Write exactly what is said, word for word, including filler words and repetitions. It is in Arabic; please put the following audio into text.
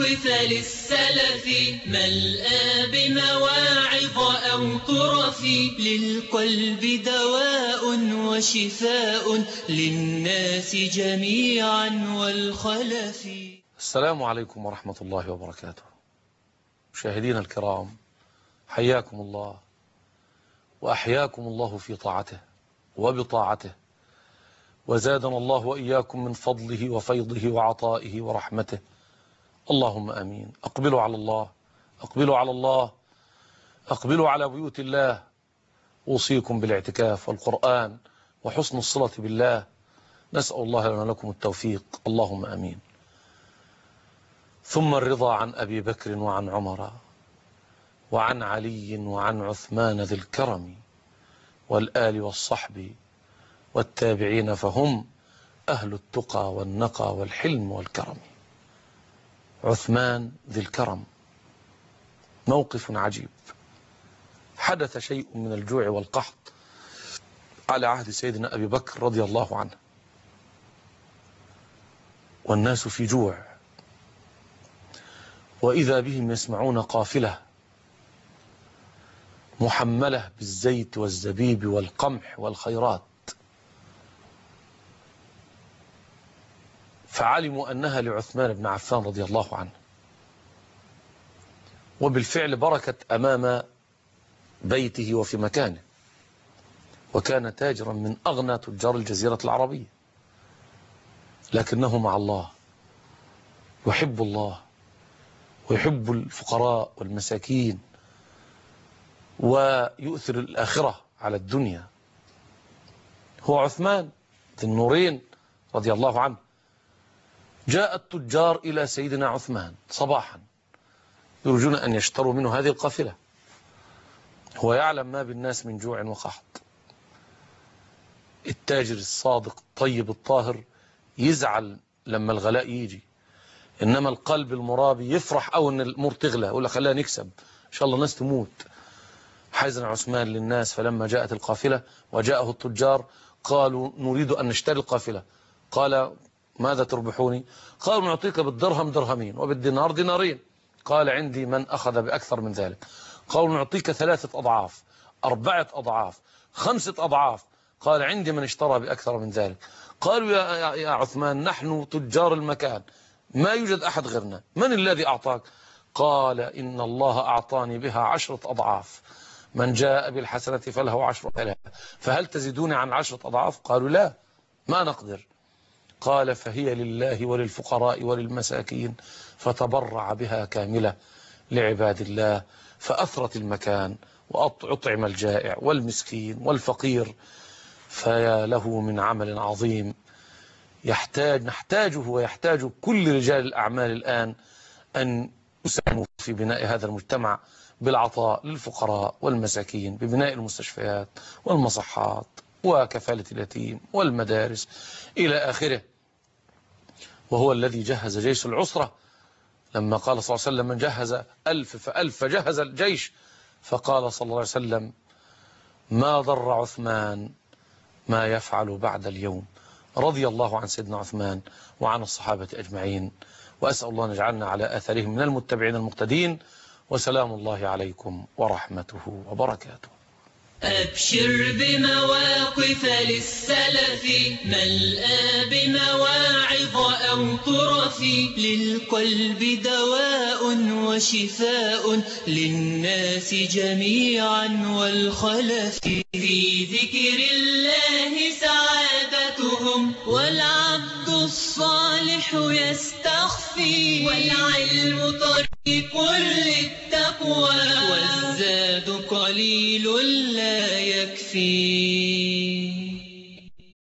مواقف للسلف ملآ بمواعظ أو طرف للقلب دواء وشفاء للناس جميعا والخلف. السلام عليكم ورحمة الله وبركاته. مشاهدينا الكرام، حياكم الله وأحياكم الله في طاعته وبطاعته، وزادنا الله وإياكم من فضله وفيضه وعطائه ورحمته، اللهم آمين. أقبلوا على الله، أقبلوا على الله، أقبلوا على بيوت الله. أوصيكم بالاعتكاف والقرآن وحسن الصلة بالله. نسأل الله لنا لكم التوفيق، اللهم آمين. ثم الرضا عن أبي بكر وعن عمر وعن علي وعن عثمان ذي الكرم والآل والصحب والتابعين، فهم أهل التقى والنقى والحلم والكرم. عثمان ذي الكرم، موقف عجيب. حدث شيء من الجوع والقحط على عهد سيدنا أبي بكر رضي الله عنه، والناس في جوع، وإذا بهم يسمعون قافلة محملة بالزيت والزبيب والقمح والخيرات، فعلموا أنها لعثمان بن عفان رضي الله عنه. وبالفعل بركت أمام بيته وفي مكانه، وكان تاجرا من أغنى تجار الجزيرة العربية، لكنه مع الله، يحب الله ويحب الفقراء والمساكين، ويؤثر الآخرة على الدنيا. هو عثمان ذي النورين رضي الله عنه. جاء التجار إلى سيدنا عثمان صباحا يرجون أن يشتروا منه هذه القافلة. هو يعلم ما بالناس من جوع وقحط. التاجر الصادق الطيب الطاهر يزعل لما الغلاء يجي، إنما القلب المرابي يفرح أو أن الأمور تغلى، يقول لك خلينا نكسب إن شاء الله الناس تموت. حزن عثمان للناس، فلما جاءت القافلة وجاءه التجار قالوا نريد أن نشتري القافلة. قال ماذا تربحوني؟ قالوا نعطيك بالدرهم درهمين وبالدينار دينارين. قال عندي من أخذ بأكثر من ذلك. قالوا نعطيك ثلاثة أضعاف، أربعة أضعاف، خمسة أضعاف. قال عندي من اشترى بأكثر من ذلك. قالوا يا, يا عثمان نحن تجار المكان، ما يوجد أحد غيرنا، من الذي أعطاك؟ قال إن الله أعطاني بها عشرة أضعاف، من جاء بالحسنة فله عشر ألاف، فهل تزيدون عن عشرة أضعاف؟ قالوا لا، ما نقدر. قال فهي لله وللفقراء وللمساكين، فتبرع بها كاملة لعباد الله، فأثرت المكان وأطعم الجائع والمسكين والفقير. فيا له من عمل عظيم يحتاج نحتاجه ويحتاج كل رجال الأعمال الآن أن يساهموا في بناء هذا المجتمع بالعطاء للفقراء والمساكين، ببناء المستشفيات والمصحات وكفالة اليتيم والمدارس إلى آخره. وهو الذي جهز جيش العسرة، لما قال صلى الله عليه وسلم من جهز ألف فألف فجهز الجيش، فقال صلى الله عليه وسلم ما ضر عثمان ما يفعل بعد اليوم. رضي الله عن سيدنا عثمان وعن الصحابة أجمعين، وأسأل الله أن يجعلنا على آثارهم من المتبعين المقتدين. وسلام الله عليكم ورحمته وبركاته. أبشر بمواقف للسلف ملآ بمواعظ أو طرف للقلب دواء وشفاء للناس جميعا والخلف. في ذكر الله سعادتهم والعبد الصالح يستخفي، والعلم طريق للتقوى والزاد قليل لا يكفي.